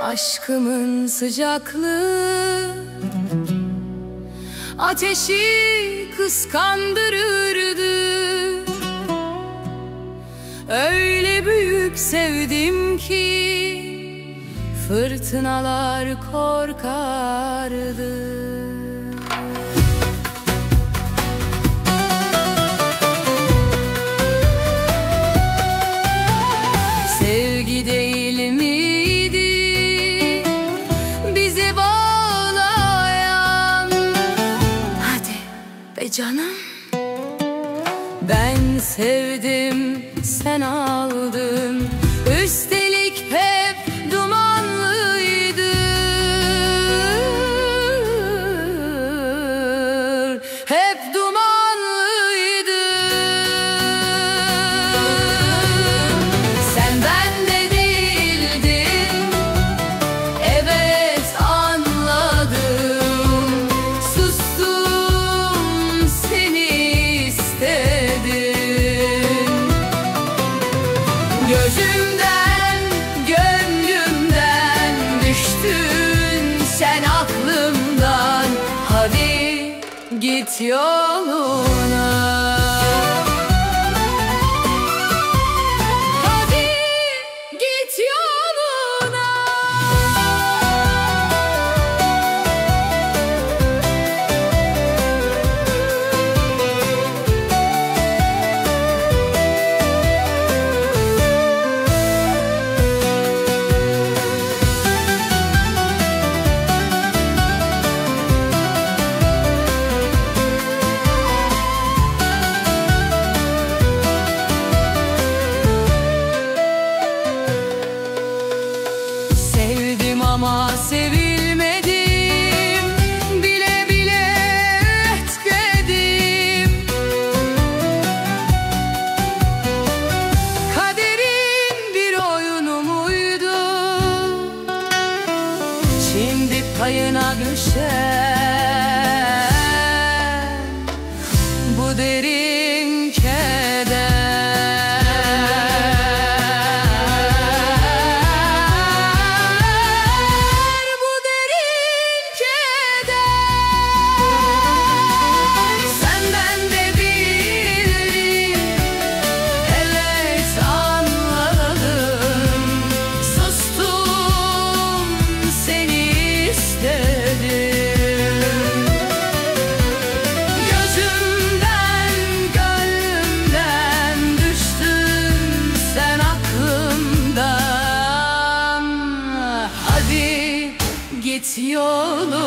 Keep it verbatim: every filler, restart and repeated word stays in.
Aşkımın sıcaklığı ateşi kıskandırırdı. Öyle büyük sevdim ki fırtınalar korkardı. Sevgi değil miydi bizi bağlayan? Hadi be canım. Ben sevdim, sen aldın. Üstelik hep dumanlıydı. Hep dumanlıydı. Sen bende değildin. Evet anladım. Sustum, seni istedim. Gözümden, gönlümden düştün sen aklımdan. Hadi git yoluna. Hadi git yoluna. Sevdim ama sevilmedim, bile bile etkedim. Kaderin bir oyunu muydu? Şimdi payına düşer bu derin keder. Git yoluna.